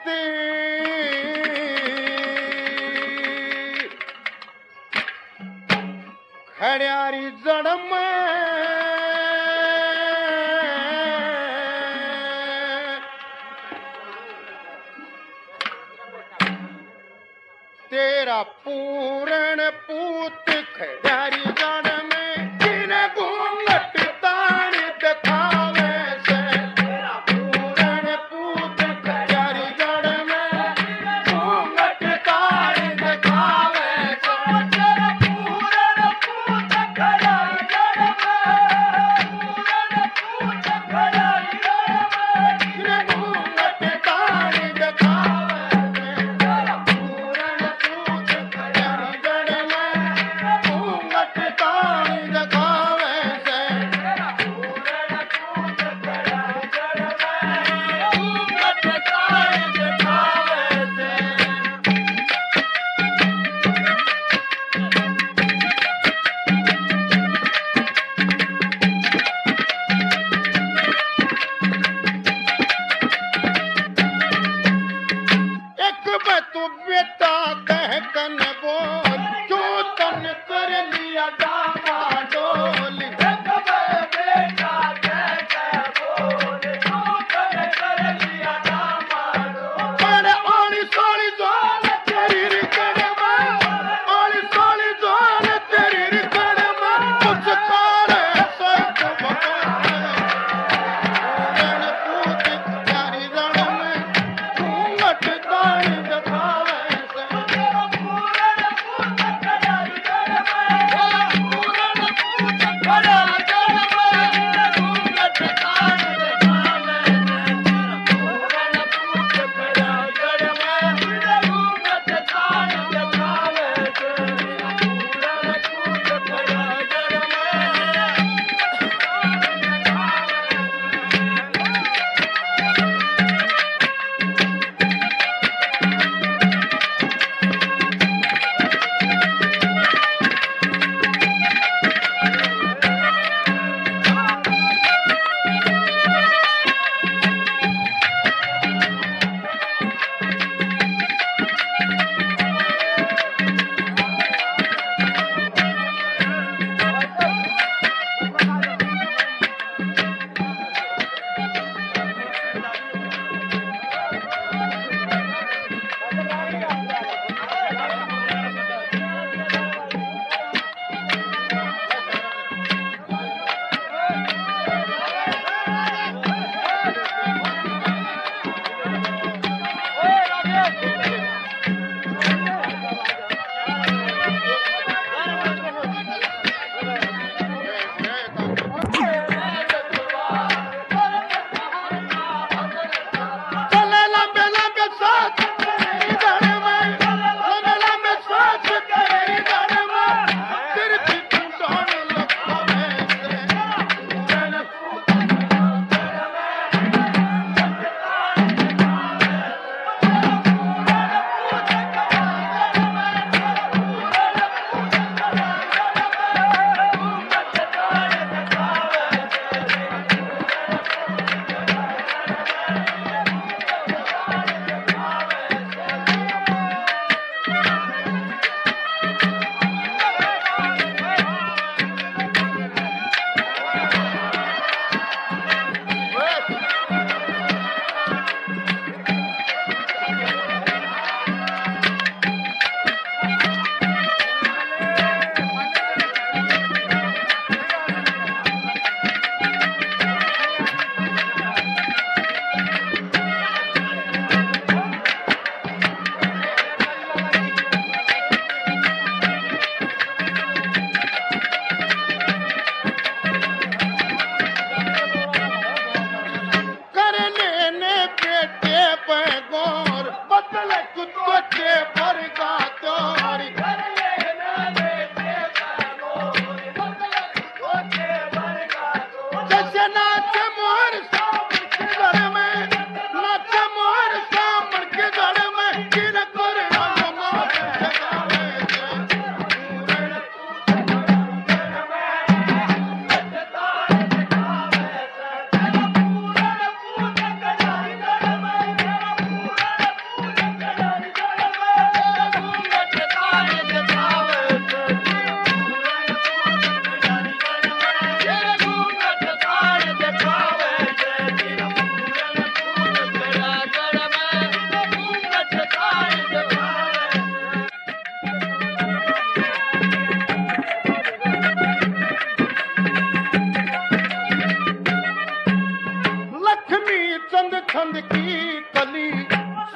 राती खड़ियारी जड़ में तेरा पूरण पूत खड़ियारी जड़ में जिन्हें घूंघट तान दिखावे से तेरा पूरण पूत खड़ियारी जड़ में घूंघट तान दिखावे से तेरा पूरण पूत खड़ियारी जड़ में पूरण पूत खड़ियारी जड़ में जिन्हें घूंघट तान दिखावे से तेरा पूरण पूत खड़ियारी जड़ में घूंघट तान दिखावे से तेरा पूरण पूत खड़ियारी जड़ में घूंघट तान दिखावे से एक बतु बेटा कह कन बोल जो तन कर लिया डामा डोल एक बेटा कह बोल जो तन कर लिया डामा डोल पर ओली सोली जोल तेरी रिकड़मा ओली सोली जोल तेरी रिकड़मा कुछ करे सब भगवान पूत खड़ियारी जड़ में घूंघट तान दिखावे से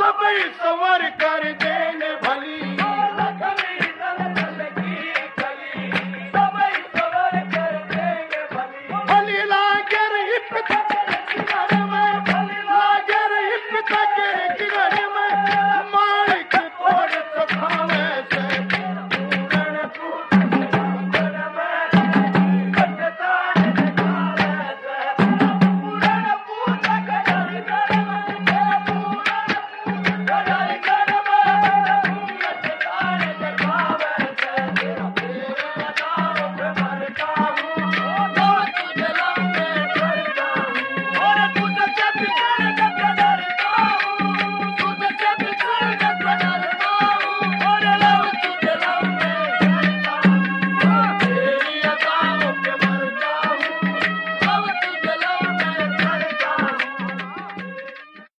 सब सवर कर देने